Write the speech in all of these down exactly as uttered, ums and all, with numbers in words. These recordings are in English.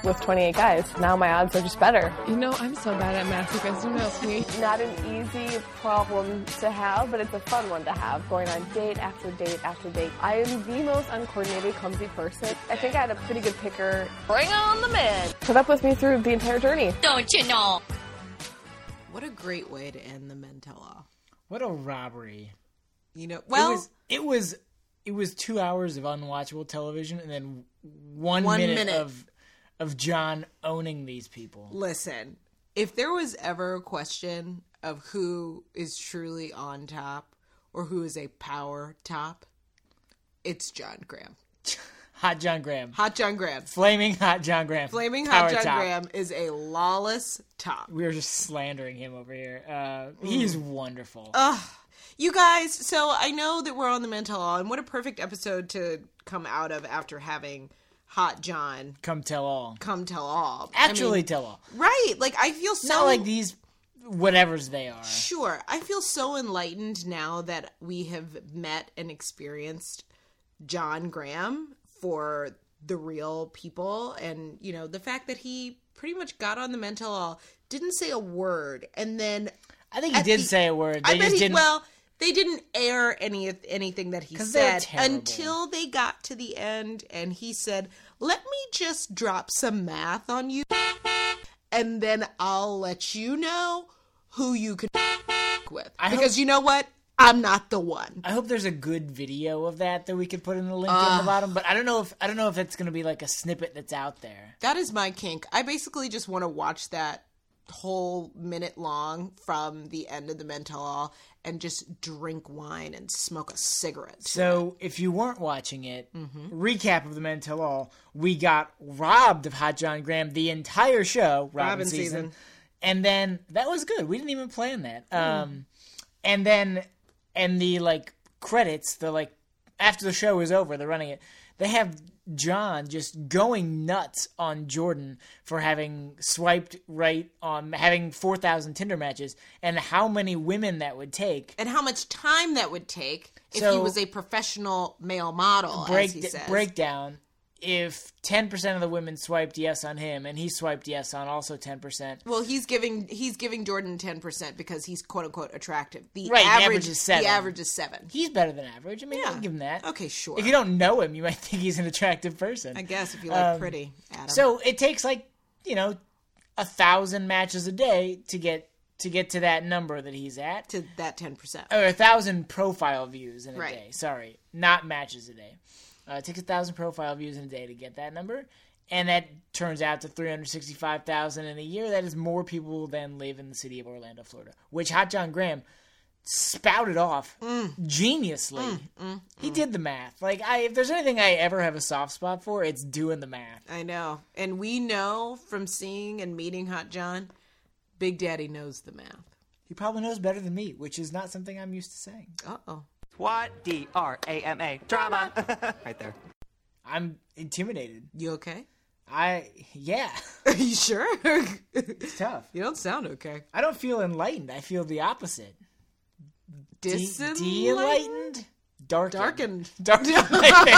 with twenty-eight guys. Now my odds are just better. You know, I'm so bad at math. You guys don't help me. Not an easy problem to have, but it's a fun one to have, going on date after date after date. I am the most uncoordinated, clumsy person. I think I had a pretty good picker. Bring on the men. Put up with me through the entire journey. Don't you know? What a great way to end the Men Tell All. What a robbery. You know, well... It was... It was It was two hours of unwatchable television, and then one, one minute, minute of of John owning these people. Listen, if there was ever a question of who is truly on top or who is a power top, it's John Graham. Hot John Graham. Hot John Graham. Flaming Hot John Graham. Flaming Power Hot John top. Graham is a lawless top. We were just slandering him over here. Uh, he's wonderful. Ugh. You guys, so I know that we're on the Men Tell All, and what a perfect episode to come out of after having Hot John Come tell all. come tell all. Actually I mean, tell all. right. Like, I feel so... Not like these whatevers they are. Sure. I feel so enlightened now that we have met and experienced John Graham for the real people. And, you know, the fact that he pretty much got on the Men Tell All, didn't say a word, and then... I think he did the, say a word. They I bet just he... didn't... Well... They didn't air any anything that he 'Cause they're said terrible. until they got to the end, and he said, "Let me just drop some math on you, and then I'll let you know who you can with." I because hope, you know what? I'm not the one. I hope there's a good video of that that we could put in the link Uh, in the bottom. But I don't know if I don't know if it's going to be like a snippet that's out there. That is my kink. I basically just want to watch that whole minute long from the end of the Men Tell All and just drink wine and smoke a cigarette. So if you weren't watching it, Mm-hmm. recap of the Men Tell All, we got robbed of Hot John Graham the entire show, Robin, Robin season. season. And then that was good. We didn't even plan that. Mm. Um, and then and the like credits, the like after the show is over, they're running it. They have John just going nuts on Jordan for having swiped right on having four thousand Tinder matches and how many women that would take. And how much time that would take if So- he was a professional male model, break as he says. breakdown. If ten percent of the women swiped yes on him and he swiped yes on also ten percent. Well, he's giving he's giving Jordan ten percent because he's quote unquote attractive. The Right, the average, average is seven. The average is seven. He's better than average. I mean, Yeah. I'll give him that. Okay, sure. If you don't know him, you might think he's an attractive person. I guess if you like Um, pretty, Adam. So it takes like, you know, a thousand matches a day to get to get to that number that he's at. to that ten percent. Or a thousand profile views in a Right. day. Sorry, not matches a day. Uh, it takes a thousand profile views in a day to get that number, and that turns out to three hundred sixty-five thousand in a year. That is more people than live in the city of Orlando, Florida, which Hot John Graham spouted off Mm. geniusly. He did the math. Like, I, if there's anything I ever have a soft spot for, it's doing the math. I know. And we know from seeing and meeting Hot John, Big Daddy knows the math. He probably knows better than me, which is not something I'm used to saying. Uh-oh. What? D R A M A. Drama. Right there. I'm intimidated. You okay? I, yeah, Are you sure? it's tough. You don't sound okay. I don't feel enlightened. I feel the opposite. De- Disenlightened? de-enlightened? Darkened. Darkened. Darkened.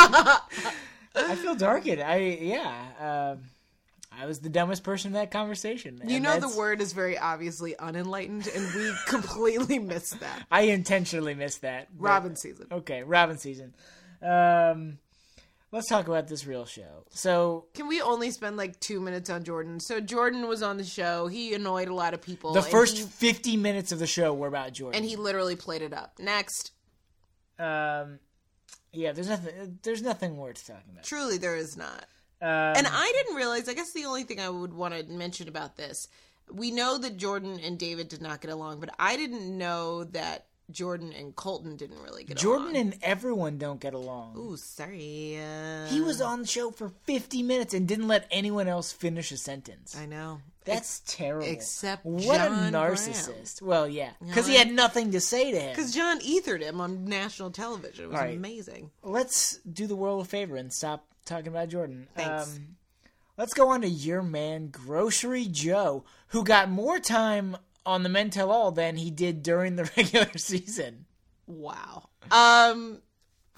I feel darkened. I, yeah. Um, I was the dumbest person in that conversation. You and know the that's- word is very obviously unenlightened, and we completely missed that. I intentionally missed that. but- Robin season. Okay, Robin season. Um, let's talk about this real show. So, Can we only spend like two minutes on Jordan? So Jordan was on the show. He annoyed a lot of people. the and first he- fifty minutes of the show were about Jordan. and he literally played it up. Next. Um, yeah, there's nothing. There's nothing worth talking about. Truly, there is not. Um, And I didn't realize, I guess the only thing I would want to mention about this, we know that Jordan and David did not get along, but I didn't know that Jordan and Colton didn't really get Jordan along. and everyone don't get along. Ooh, sorry. Uh, He was on the show for fifty minutes and didn't let anyone else finish a sentence. I know. That's terrible. except what John a narcissist. Well, yeah, because he had nothing to say to him. Because John ethered him on national television. It was Right. amazing. Let's do the world a favor and stop talking about Jordan. Thanks. Um, let's go on to your man, Grocery Joe, who got more time on the Men Tell All than he did during the regular season. Wow. Um,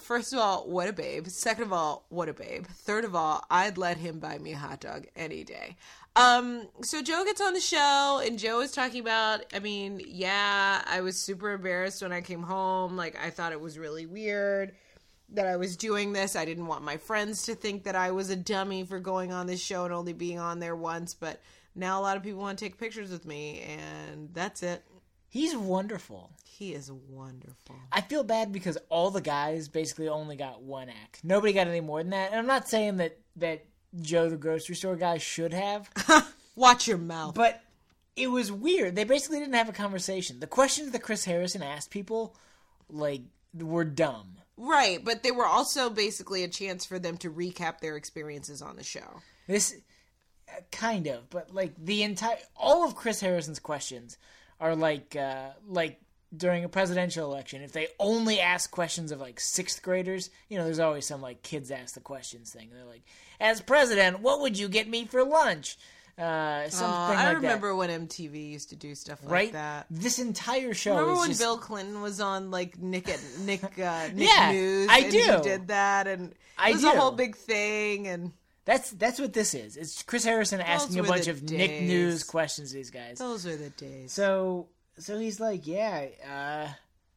First of all, what a babe. Second of all, what a babe. Third of all, I'd let him buy me a hot dog any day. Um, so Joe gets on the show, and Joe is talking about, I mean, yeah, I was super embarrassed when I came home. Like, I thought it was really weird that I was doing this. I didn't want my friends to think that I was a dummy for going on this show and only being on there once. But now a lot of people want to take pictures with me, and that's it. He's wonderful. He is wonderful. I feel bad because all the guys basically only got one act. Nobody got any more than that. And I'm not saying that, that Joe the grocery store guy should have. Watch your mouth. But it was weird. They basically didn't have a conversation. The questions that Chris Harrison asked people, like, were dumb. Right, but they were also basically a chance for them to recap their experiences on the show. This, uh, kind of, but, like, the entire, all of Chris Harrison's questions are like, uh, like, during a presidential election, if they only ask questions of, like, sixth graders, you know, there's always some, like, kids ask the questions thing. They're like, as president, what would you get me for lunch? Uh, something uh, like I remember that. when M T V used to do stuff like Right? that. This entire show Remember is when just... Bill Clinton was on, like, Nick at Nick, uh, Nick Yeah, News? I and do. he did that, and I it was do. a whole big thing, and... That's that's what this is. It's Chris Harrison asking a were bunch the of Nick days. News questions to these guys. Those are the days. So so he's like, yeah, uh,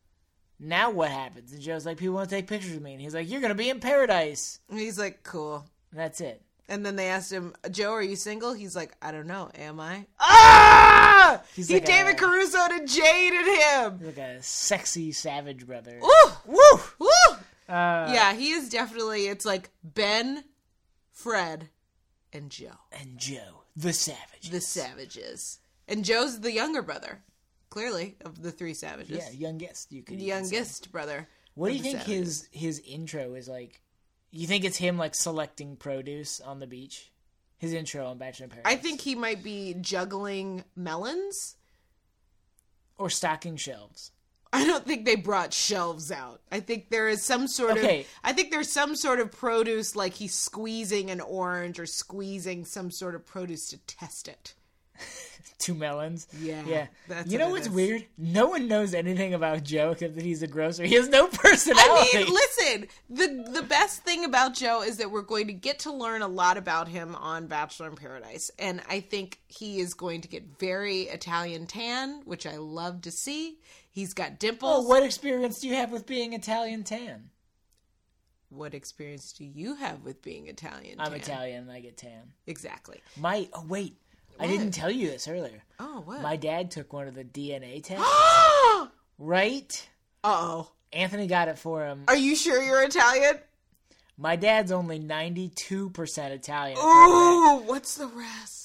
now what happens? And Joe's like, people want to take pictures with me. And he's like, you're going to be in paradise. And he's like, cool. And that's it. And then they asked him, Joe, are you single? He's like, I don't know. Am I? Ah! He's he like David a- Caruso to jaded him. He's like a sexy savage brother. Ooh! Woo! Woo! Uh, Yeah, he is definitely, it's like Ben, Fred, and Joe. And Joe, the savage. The Savages. And Joe's the younger brother, clearly, of the three Savages. Yeah, youngest, you could The even say. youngest brother. What do of you the think Savages. his his intro is like? You think it's him, like, selecting produce on the beach? His intro on Bachelor in Paradise? I think he might be juggling melons. Or stocking shelves. I don't think they brought shelves out. I think there is some sort Okay. of I think there's some sort of produce, like he's squeezing an orange or squeezing some sort of produce to test it. Two melons. Yeah, Yeah. that's you know what it what's is. weird? No one knows anything about Joe except that he's a grocer. He has no personality. I mean, listen, the the best thing about Joe is that we're going to get to learn a lot about him on Bachelor in Paradise. And I think he is going to get very Italian tan, which I love to see. He's got dimples. Oh, what experience do you have with being Italian tan? What experience do you have with being Italian I'm tan? Italian and I get tan. Exactly. My oh wait, I didn't tell you this earlier. Oh, what? My dad took one of the D N A tests. Right? Uh-oh. Anthony got it for him. Are you sure you're Italian? My dad's only ninety-two percent Italian. Ooh, what's the rest?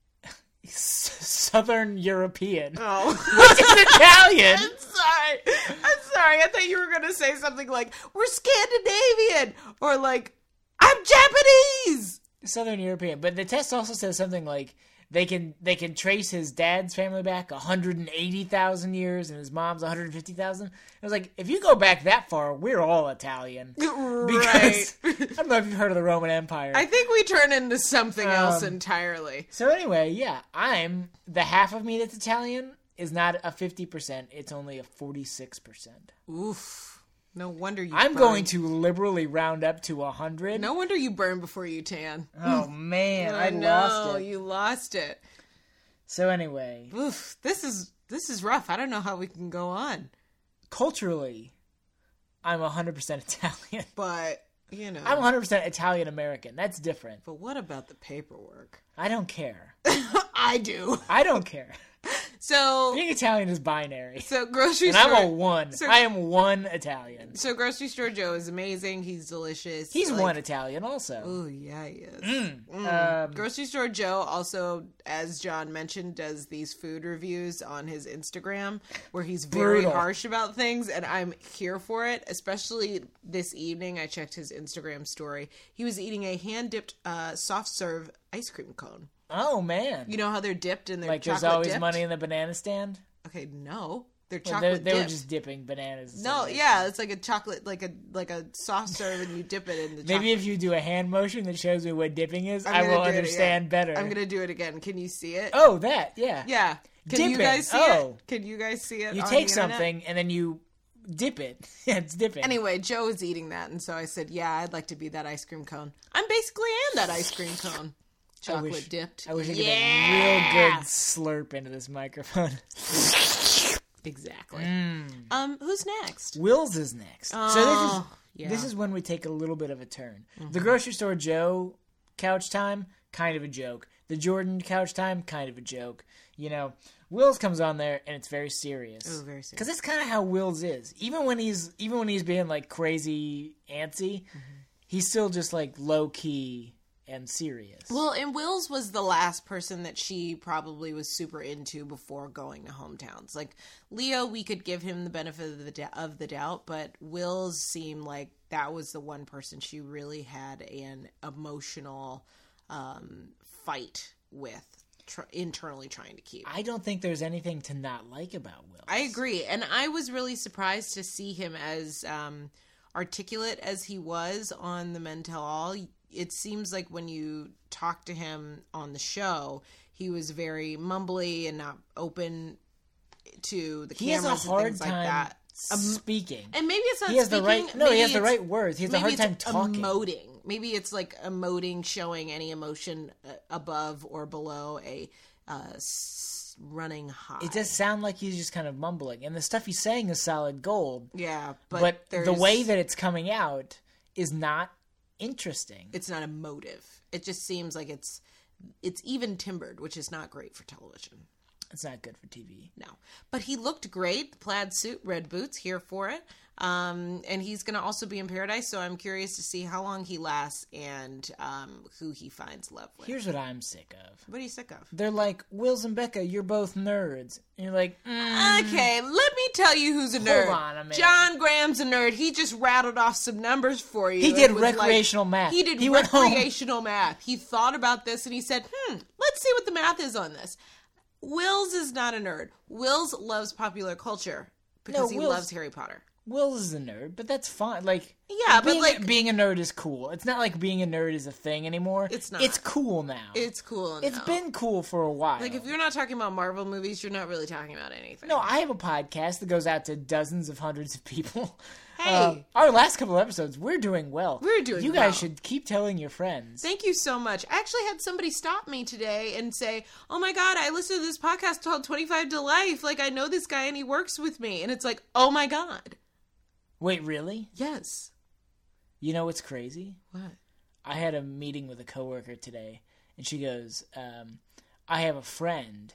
Southern European. Oh. Which is Italian. I'm sorry. I'm sorry. I thought you were going to say something like, we're Scandinavian. Or like, I'm Japanese. Southern European. But the test also says something like they can they can trace his dad's family back one hundred eighty thousand years and his mom's one hundred fifty thousand. It was like, if you go back that far, we're all Italian. Because, I don't know if you've heard of the Roman Empire. I think we turn into something else Um, entirely. So anyway, yeah, I'm, the half of me that's Italian is not a fifty percent, it's only a forty-six percent. Oof. No wonder you I'm burn. going to liberally round up to one hundred. No wonder you burn before you tan. Oh man, I, I know, lost it. you lost it. So anyway, Oof, this is this is rough. I don't know how we can go on. culturally, I'm one hundred percent Italian. But, you know. I'm one hundred percent Italian American. That's different. But what about the paperwork? I don't care. I do. I don't care. So, Being Italian is binary. so grocery And store. I'm a one. so- I am one Italian. So grocery store Joe is amazing. He's delicious. He's Like- one Italian also. Oh yeah, he is. Mm. Um, Grocery store Joe also, as John mentioned, does these food reviews on his Instagram where he's very Brutal. harsh about things, and I'm here for it. Especially this evening, I checked his Instagram story. He was eating a hand dipped uh, soft serve ice cream cone. oh man. You know how they're dipped in their Like there's chocolate always dipped? money in the banana stand? Okay, no, they're Well, chocolate they, they were dipped. just dipping bananas. in No, some way. yeah, it's like a chocolate, like a like a soft serve, and you dip it in the. Maybe chocolate. if you do a hand motion that shows me what dipping is, I'm I gonna will do it understand again. better. I'm gonna do it again. Can you see it? Oh, that, yeah. Yeah. Can you Dipping. guys see Oh. it? Can you guys see it? You on take the internet? something and then you dip it. Yeah, it's dipping. Anyway, Joe was eating that, and so I said, yeah, I'd like to be that ice cream cone. I'm basically am that ice cream cone. Chocolate I wish, dipped. I wish I could yeah! get a real good slurp into this microphone. Exactly. Mm. Um, who's next? Will's is next. Oh, so this is yeah. this is when we take a little bit of a turn. Mm-hmm. The grocery store Joe couch time, kind of a joke. The Jordan couch time, kind of a joke. You know, Will's comes on there and it's very serious. Oh, very serious. Because that's kind of how Will's is. Even when he's even when he's being like crazy antsy, mm-hmm. he's still just like low key and serious. Well, and Will's was the last person that she probably was super into before going to hometowns. Like Leo, we could give him the benefit of the, d- of the doubt, but Will's seemed like that was the one person she really had an emotional um, fight with, tr- internally trying to keep. I don't think there's anything to not like about Will. I agree, and I was really surprised to see him as um, articulate as he was on the Men Tell All. It seems like when you talk to him on the show, he was very mumbly and not open to the he cameras has a hard and things time like that. Um, speaking. and maybe it's not he has speaking. the right. No, maybe he has the it's- right words. He has a maybe hard it's time talking. Emoting. Maybe it's like emoting, showing any emotion uh, above or below a uh, s- running high. It does sound like he's just kind of mumbling, and the stuff he's saying is solid gold. Yeah, but, But, there's, the way that it's coming out is not interesting. it's not emotive. It just seems like it's it's even timbered, which is not great for television. It's not good for T V. No, but he looked great. Plaid suit, red boots, here for it. Um, and he's going to also be in Paradise, so I'm curious to see how long he lasts and um, who he finds love with. Here's what I'm sick of. What are you sick of? They're like, Wills and Becca, you're both nerds. And you're like, mm, Okay, let me tell you who's a Hold nerd. on a minute. John Graham's a nerd. He just rattled off some numbers for you. He It did was like- recreational math. He did He went home. recreational math. He thought about this and he said, hmm, let's see what the math is on this. Wills is not a nerd. Wills loves popular culture because No, he Wills- loves Harry Potter. Wills is a nerd, but that's fine. Like, Yeah, but being, like- being a nerd is cool. It's not like being a nerd is a thing anymore. It's not. It's cool now. It's cool. It's now. been cool for a while. like if you're not talking about Marvel movies, you're not really talking about anything. No, I have a podcast that goes out to dozens of hundreds of people. Hey. Um, our last couple of episodes, we're doing well. We're doing You guys well. should keep telling your friends. Thank you so much. I actually had somebody stop me today and say, "Oh my god, I listened to this podcast called twenty-five to Life. Like I know this guy and he works with me." And it's like, "Oh my god." Wait, really? Yes. You know what's crazy? What? I had a meeting with a coworker today, and she goes, um, I have a friend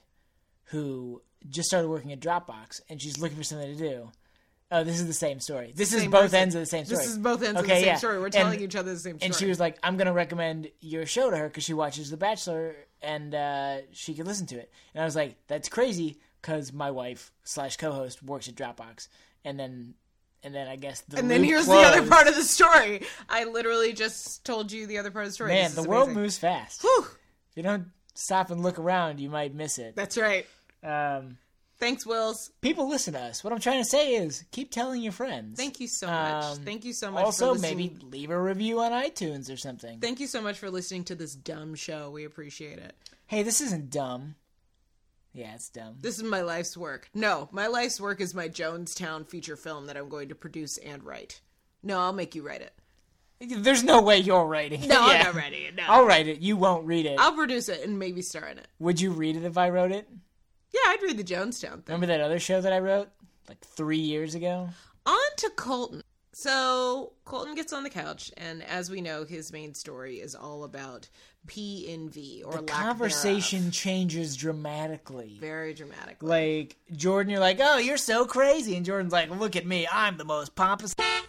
who just started working at Dropbox, and she's looking for something to do. Oh, this is the same story. This is Same both person. ends of the same story. This is both ends of Okay, the same yeah. story. We're And- telling each other the same story. And she was like, I'm going to recommend your show to her because she watches The Bachelor, and uh, she could listen to it. And I was like, that's crazy, because my wife slash co-host works at Dropbox. And then... And then I guess the and then loop here's closed. the other part of the story. I literally just told you the other part of the story. Man, This the is world amazing. moves fast. Whew. If you don't stop and look around, you might miss it. That's right. Um, Thanks, Wills. people listen to us. What I'm trying to say is keep telling your friends. Thank you so much. Um, Thank you so much. Also, for listening. maybe leave a review on iTunes or something. Thank you so much for listening to this dumb show. We appreciate it. Hey, this isn't dumb. Yeah, it's dumb. This is my life's work. No, my life's work is my Jonestown feature film that I'm going to produce and write. No, I'll make you write it. There's no way you're writing it. No, I'm Yeah. not writing it. No. I'll write it. You won't read it. I'll produce it and maybe star in it. Would you read it if I wrote it? Yeah, I'd read the Jonestown thing. Remember that other show that I wrote like three years ago? On to Colton. So Colton gets on the couch, and as we know, his main story is all about P N V, or The lack conversation thereof. changes dramatically. Very dramatically. Like, Jordan, you're like, oh, you're so crazy. And Jordan's like, look at me. I'm the most pompous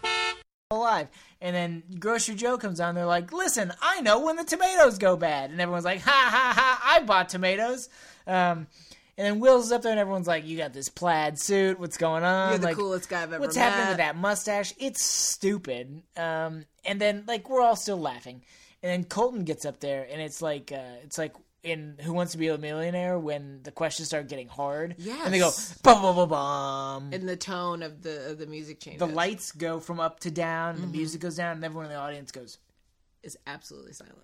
alive. And then Grocery Joe comes on. They're like, listen, I know when the tomatoes go bad. And everyone's like, ha, ha, ha, I bought tomatoes. Um, and then Will's up there, and everyone's like, you got this plaid suit. What's going on? You're the like, coolest guy I've ever what's met. happening to that mustache? It's stupid. Um, and then, like, we're all still laughing. And then Colton gets up there, and it's like, uh, it's like in Who Wants to Be a Millionaire when the questions start getting hard. Yes. And they go, bum, bum, bum, bum. And the tone of the of the music changes. The lights go from up to down, and Mm-hmm. the music goes down, and everyone in the audience goes, is absolutely silent.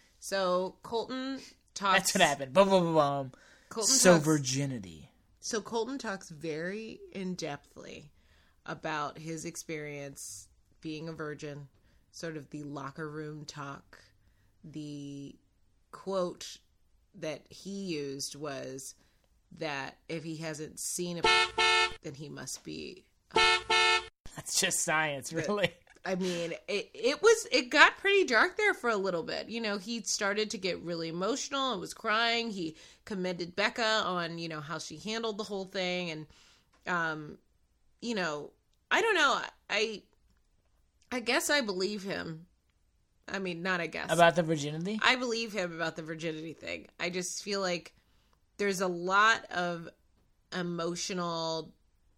So Colton talks. that's what happened. Bum, bum, bum, bum. Colton So talks, virginity. So Colton talks very in depthly about his experience being a virgin, sort of the locker room talk. The quote that he used was that if he hasn't seen a then he must be a... That's just science, really. I mean, it, it was, it got pretty dark there for a little bit. You know, he started to get really emotional and was crying. He commended Becca on, you know, how she handled the whole thing. And, um, you know, I don't know. I, I guess I believe him. I mean, not I guess. About the virginity? I believe him about the virginity thing. I just feel like there's a lot of emotional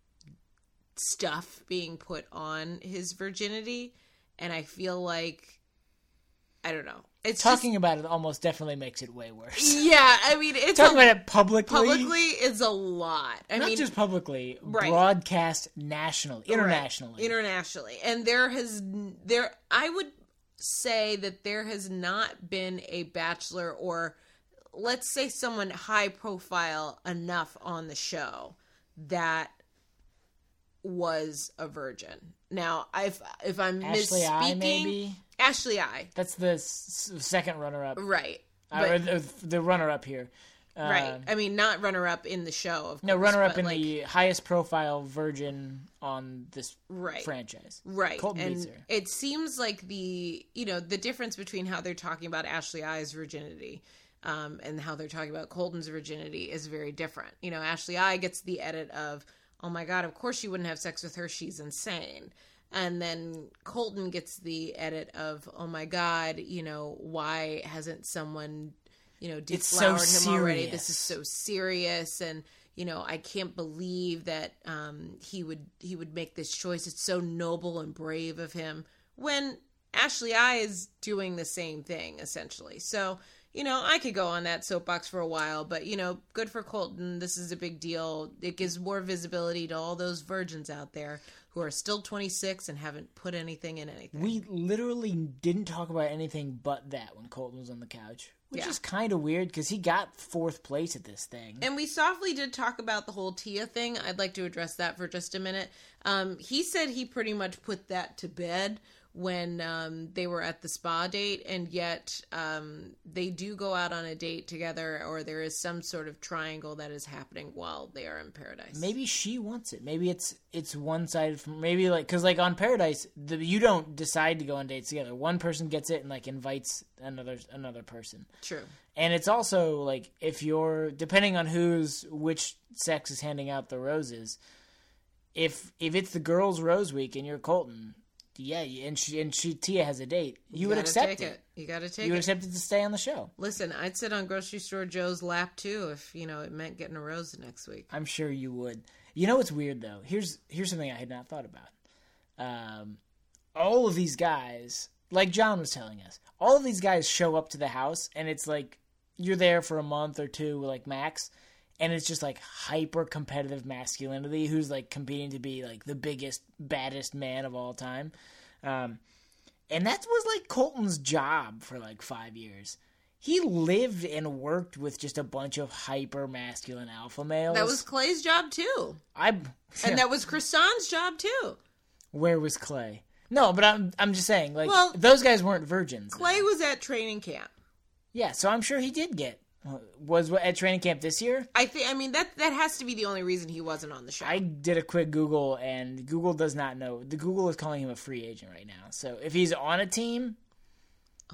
stuff being put on his virginity, and I feel like, I don't know. It's Talking just, about it almost definitely makes it way worse. yeah, I mean, it's Talking a, about it publicly. publicly is a lot. I Not mean, just publicly, right. broadcast nationally, internationally. Right, internationally. And there has, there, I would say that there has not been a Bachelor, or let's say someone high profile enough on the show that was a virgin. Now, if if I'm Ashley misspeaking, I, maybe? Ashley I, That's the s- second runner-up. right? Uh, But, or the, the runner-up here. Uh, right. I mean, not runner up in the show. Of No, course, runner-up but in like, the highest profile virgin on this Right. franchise. Right. Colton and beats her. it seems like the, you know, the difference between how they're talking about Ashley I's virginity um, and how they're talking about Colton's virginity is very different. You know, Ashley I gets the edit of, oh my God, of course you wouldn't have sex with her. She's insane. And then Colton gets the edit of, oh my God, you know, why hasn't someone, you know, It's so deflowered him already? This serious. is so serious. And, you know, I can't believe that um, he would he would make this choice. It's so noble and brave of him, when Ashley I is doing the same thing, essentially. So, you know, I could go on that soapbox for a while, but, you know, good for Colton. This is a big deal. It gives more visibility to all those virgins out there who are still twenty-six and haven't put anything in anything. We literally didn't talk about anything but that when Colton was on the couch, which Yeah. is kind of weird because he got fourth place at this thing. And we softly did talk about the whole Tia thing. I'd like to address that for just a minute. Um, he said he pretty much put that to bed when um, they were at the spa date, and yet um, they do go out on a date together, or there is some sort of triangle that is happening while they are in paradise. Maybe she wants it. Maybe it's it's one sided from maybe like because like on Paradise, the, you don't decide to go on dates together. One person gets it and like invites another another person. True. And it's also like if you're depending on who's which sex is handing out the roses. If if it's the girls' rose week and you're Colton, yeah, and she and she Tia has a date, you, would gotta accept take it. You got to take You would it. accept it to stay on the show. Listen, I'd sit on grocery store Joe's lap too if, you know, it meant getting a rose next week. I'm sure you would. You know what's weird though? Here's here's something I had not thought about. Um, all of these guys, like John was telling us, all of these guys show up to the house, and it's like you're there for a month or two, like max, and it's just like hyper competitive masculinity who's like competing to be like the biggest, baddest man of all time. Um, and that was like Colton's job for like five years. He lived and worked with just a bunch of hyper masculine alpha males. That was Clay's job too. I. And that was Kristan's job too. Where was Clay? No, but I'm I'm just saying, like Well, those guys weren't virgins. Clay though. was at training camp. Yeah, so I'm sure he did get was at training camp this year. I think. I mean, that that has to be the only reason he wasn't on the show. I did a quick Google, and Google does not know. The Google is calling him a free agent right now. So if he's on a team, Oh.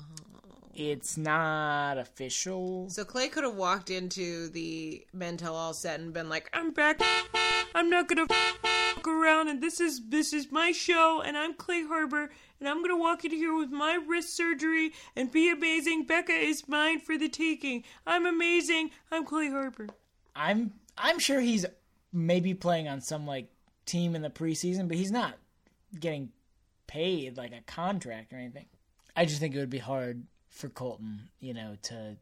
it's not official. So Clay could have walked into the Men Tell All set and been like, "I'm back. I'm not gonna fuck around, and this is this is my show, and I'm Clay Harbor, and I'm gonna walk in here with my wrist surgery and be amazing. Becca is mine for the taking. I'm amazing. I'm Clay Harbor." I'm I'm sure he's maybe playing on some like team in the preseason, but he's not getting paid like a contract or anything. I just think it would be hard for Colton, you know, to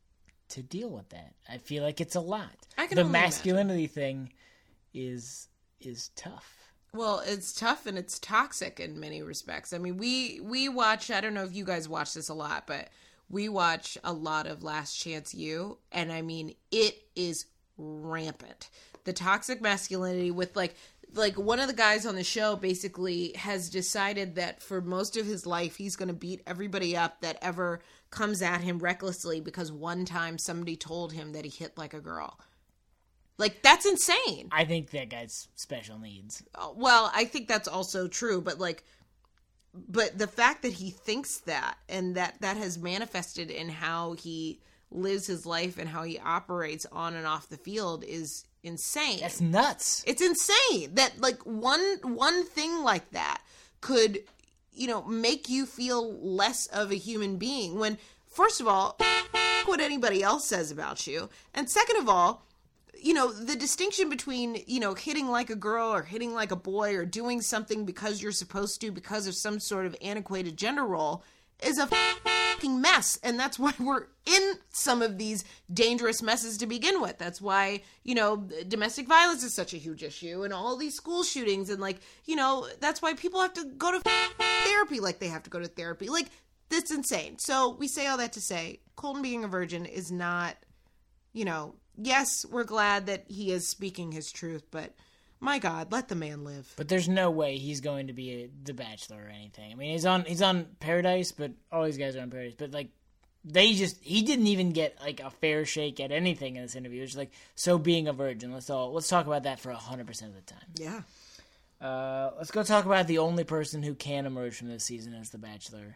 to deal with that. I feel like it's a lot. I can the only masculinity thing is is tough. Well, it's tough and it's toxic in many respects. I mean, we we watch, I don't know if you guys watch this a lot, but we watch a lot of Last Chance U, and I mean, it is rampant. The toxic masculinity with like like one of the guys on the show basically has decided that for most of his life he's going to beat everybody up that ever comes at him recklessly because one time somebody told him that he hit like a girl. Like, that's insane. I think that guy's special needs. Well, I think that's also true, but like, but the fact that he thinks that and that that has manifested in how he lives his life and how he operates on and off the field is insane. That's nuts. It's insane that like one one thing like that could, you know, make you feel less of a human being when, first of all, what anybody else says about you, and second of all, you know, the distinction between, you know, hitting like a girl or hitting like a boy or doing something because you're supposed to because of some sort of antiquated gender role is a fucking mess. And that's why we're in some of these dangerous messes to begin with. That's why, you know, domestic violence is such a huge issue and all these school shootings. And like, you know, that's why people have to go to therapy like they have to go to therapy. Like, that's insane. So we say all that to say Colton being a virgin is not, you know, yes, we're glad that he is speaking his truth, but my God, let the man live. But there's no way he's going to be a, the Bachelor or anything. I mean, he's on he's on Paradise, but all these guys are on Paradise. But like, they just he didn't even get like a fair shake at anything in this interview. It's like, so being a virgin. Let's all let's talk about that for a hundred percent of the time. Yeah. Uh, let's go talk about the only person who can emerge from this season as the Bachelor.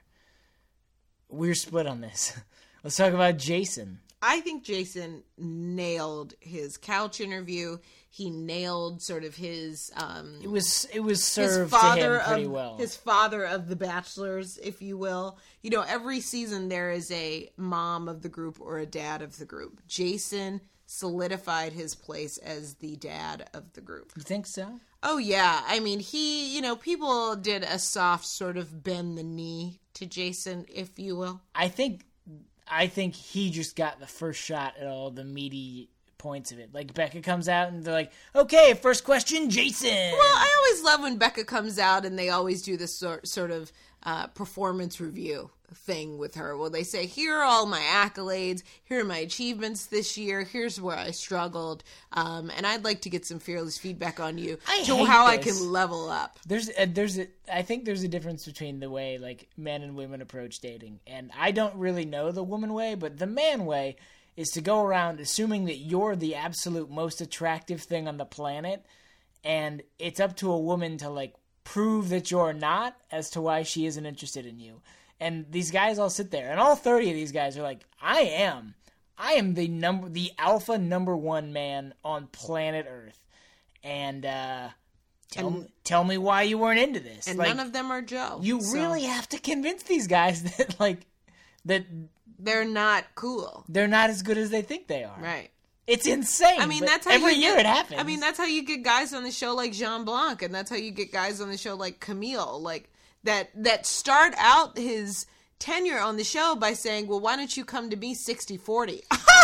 We're split on this. Let's talk about Jason. I think Jason nailed his couch interview. He nailed sort of his um It was it was served his father to him pretty of, well. His father of the Bachelors, if you will. You know, every season there is a mom of the group or a dad of the group. Jason solidified his place as the dad of the group. You think so? Oh, yeah. I mean, he, you know, people did a soft sort of bend the knee to Jason, if you will. I think I think he just got the first shot at all the meaty points of it. Like, Becca comes out and they're like, okay, first question, Jason. Well, I always love when Becca comes out and they always do this sort, sort of uh, performance review thing with her. Well, they say, here are all my accolades. Here are my achievements this year. Here's where I struggled. Um, and I'd like to get some fearless feedback on you I to hate how I this. can level up. There's a, there's a, I think there's a difference between the way like men and women approach dating, and I don't really know the woman way, but the man way is to go around assuming that you're the absolute most attractive thing on the planet, and it's up to a woman to like prove that you're not as to why she isn't interested in you. And these guys all sit there, and all thirty of these guys are like, I am. I am the number, the alpha number one man on planet Earth. And, uh, tell, And- me, tell me why you weren't into this. And Like, none of them are Joe. you So really have to convince these guys that, like, that they're not cool. they're not as good as they think they are. Right. It's insane. I mean, but that's how every you year get, it happens. I mean, that's how you get guys on the show like Jean Blanc, and that's how you get guys on the show like Camille, like that that start out his tenure on the show by saying, well, why don't you come to me sixty forty?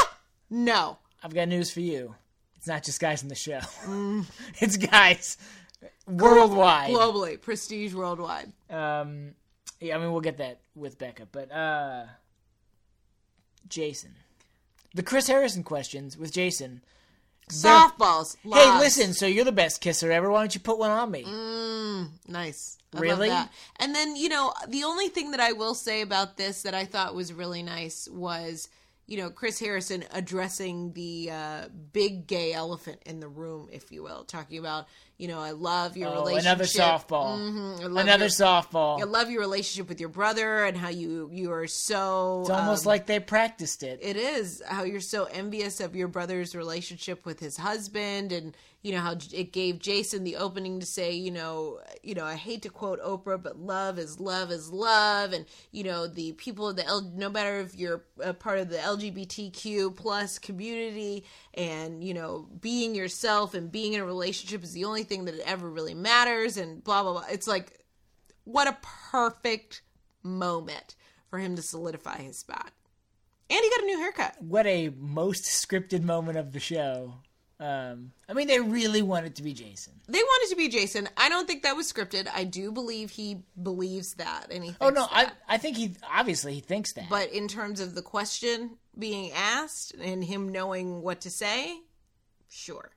No. I've got news for you. It's not just guys on the show. It's guys worldwide. Globally. Prestige worldwide. Um, yeah, I mean, we'll get that with Becca, but uh, Jason. The Chris Harrison questions with Jason. they're- Softballs. Hey, Lobs. listen, so you're the best kisser ever. Why don't you put one on me? Mm, nice. I Really? love that. And then, you know, the only thing that I will say about this that I thought was really nice was, you know, Chris Harrison addressing the uh, big gay elephant in the room, if you will, talking about, you know, I love your Oh, relationship. another softball. Mhm. I love Another your- softball. I love your relationship with your brother and how you you are so. It's almost um, like they practiced it. it is how you're so envious of your brother's relationship with his husband, and you know how it gave Jason the opening to say, you know, you know, I hate to quote Oprah, but love is love is love, and you know the people of the L, no matter if you're a part of the L G B T Q plus community, and you know being yourself and being in a relationship is the only thing that ever really matters, and blah blah blah. It's like what a perfect moment for him to solidify his spot. And he got a new haircut. What a most scripted moment of the show. Um, I mean, they really want it to be Jason. They wanted to be Jason. I don't think that was scripted. I do believe he believes that. And he thinks Oh, no, I, that. I think he, obviously, he thinks that. But in terms of the question being asked and him knowing what to say, sure.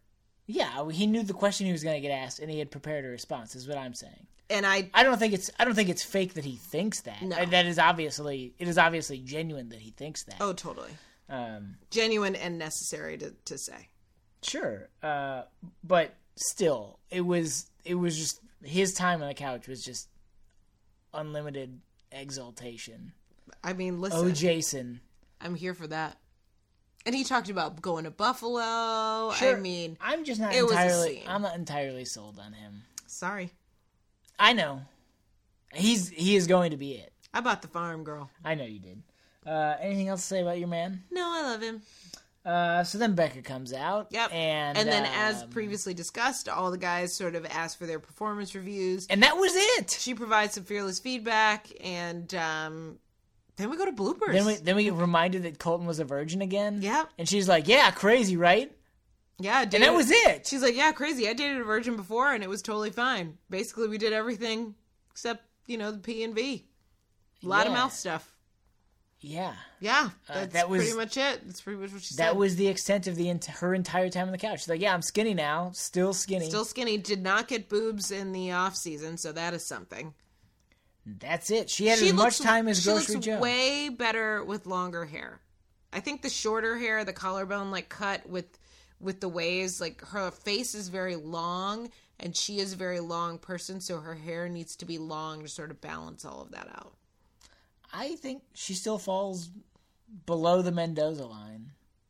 Yeah, he knew the question he was going to get asked, and he had prepared a response. Is what I'm saying. And I, I don't think it's. I don't think it's fake that he thinks that. No. Uh, That is obviously. It is obviously genuine that he thinks that. oh, totally. Um, Genuine and necessary to, to say. sure, uh, but still, it was. It was just his time on the couch was just unlimited exaltation. I mean, listen. Oh, Jason. I'm here for that. And he talked about going to Buffalo. Sure. I mean, I'm just not it was a entirely. scene. I'm not entirely sold on him. sorry. I know. He's he is going to be it. I bought the farm, girl. I know you did. Uh, anything else to say about your man? No, I love him. Uh, so then Becca comes out. Yep. And and then, as um, previously discussed, all the guys sort of ask for their performance reviews. and that was it. She provides some fearless feedback, and um, then we go to bloopers. Then we then we get reminded that Colton was a virgin again. Yep. And she's like, "Yeah, crazy, right?" yeah, I dated, And that was it. She's like, yeah, crazy. I dated a virgin before, and it was totally fine. Basically, we did everything except, you know, the P and V. A lot of Yeah. mouth stuff. Yeah. Yeah, Uh, that's that was- pretty much it. That's pretty much what she said. That was the extent of the ent- her entire time on the couch. She's like, "Yeah, I'm skinny now, still skinny." Still skinny. Did not get boobs in the off season, so that is something. That's it. She had as much time as she Grocery looks Joe. way better with longer hair. I think the shorter hair, the collarbone like cut with with the waves, like her face is very long, and she is a very long person, so her hair needs to be long to sort of balance all of that out. I think she still falls below the Mendoza line.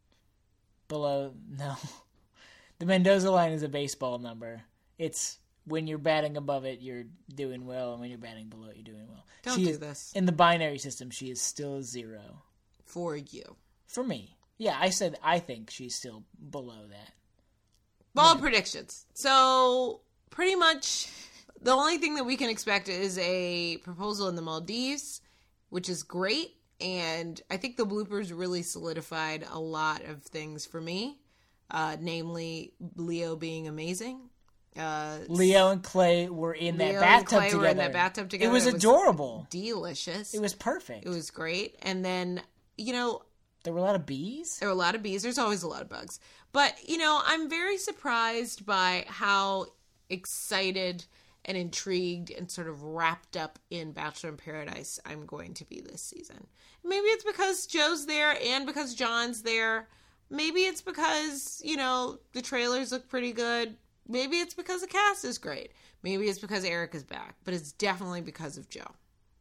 Below, no. The Mendoza line is a baseball number. It's when you're batting above it, you're doing well, and when you're batting below it, you're doing well. Don't she do is, this. In the binary system, she is still a zero. For you. For me. Yeah, I said I think she's still below that. Ball predictions. So, pretty much, the only thing that we can expect is a proposal in the Maldives, which is great. And I think the bloopers really solidified a lot of things for me, uh, namely Leo being amazing. Uh, Leo and Clay were in Leo that and bathtub Clay together. were in that bathtub together. It was It was adorable. delicious. It was perfect. It was great. And then, you know, There were a lot of bees. there were a lot of bees. There's always a lot of bugs. But, you know, I'm very surprised by how excited and intrigued and sort of wrapped up in Bachelor in Paradise I'm going to be this season. Maybe it's because Joe's there and because John's there. Maybe it's because, you know, the trailers look pretty good. Maybe it's because the cast is great. Maybe it's because Eric is back. But it's definitely because of Joe.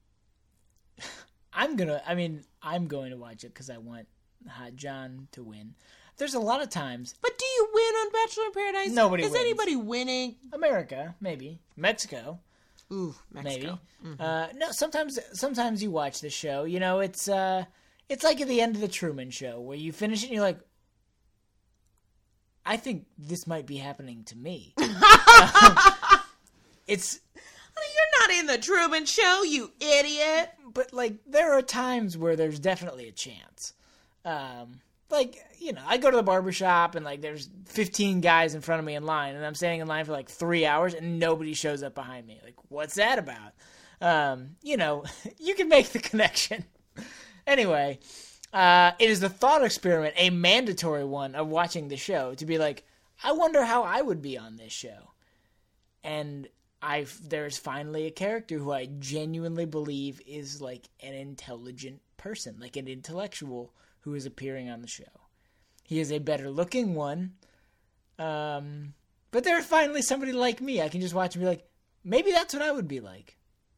I'm gonna. I mean, I'm going to watch it because I want Hot John to win. There's a lot of times But do you win on Bachelor in Paradise? Nobody Is wins. anybody winning? America, maybe Mexico, Ooh, Mexico. maybe. Uh, no, sometimes sometimes you watch the show. You know, it's uh, it's like at the end of the Truman Show where you finish it and you're like, I think this might be happening to me. It's. You're not in the Truman Show, you idiot. But, like, there are times where there's definitely a chance. Um, like, you know, I go to the barbershop and, like, there's fifteen guys in front of me in line, and I'm standing in line for, like, three hours, and nobody shows up behind me. Like, what's that about? Um, you know, you can make the connection. Anyway, uh, it is the thought experiment, a mandatory one, of watching the show, to be like, I wonder how I would be on this show. And I there's finally a character who I genuinely believe is like an intelligent person, like an intellectual who is appearing on the show. He is a better looking one, um, but there's finally somebody like me. I can just watch and be like, maybe that's what I would be like.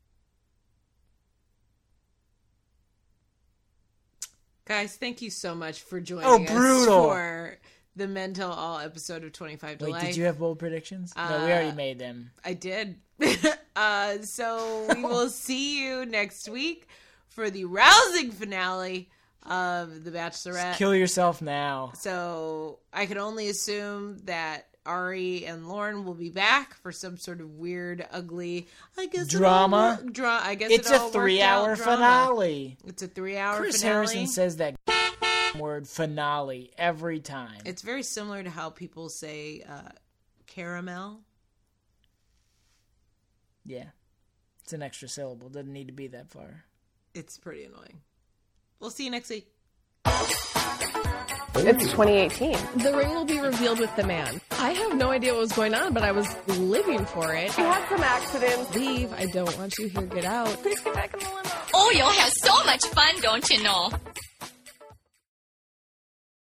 Guys, thank you so much for joining Oh, us brutal. for the Men Tell All episode of twenty-five to Wait, Life. did you have bold predictions? no, we Uh, already made them. I did. uh, so we will see you next week for the rousing finale of The Bachelorette. Kill yourself now. So I can only assume that Ari and Lauren will be back for some sort of weird, ugly, I guess it all Drama? wor- dra- I guess It's it a all worked three-hour out drama. finale. It's a three-hour Chris finale. Harrison says that word finale every time. It's very similar to how people say uh, caramel. Yeah. It's an extra syllable. Doesn't need to be that far. It's pretty annoying. We'll see you next week. It's twenty eighteen. The ring will be revealed with the man. I have no idea what was going on, but I was living for it. She had some accidents. Leave. I don't want you here. Get out. Please get back in the limo. Oh, you'll have so much fun, don't you know?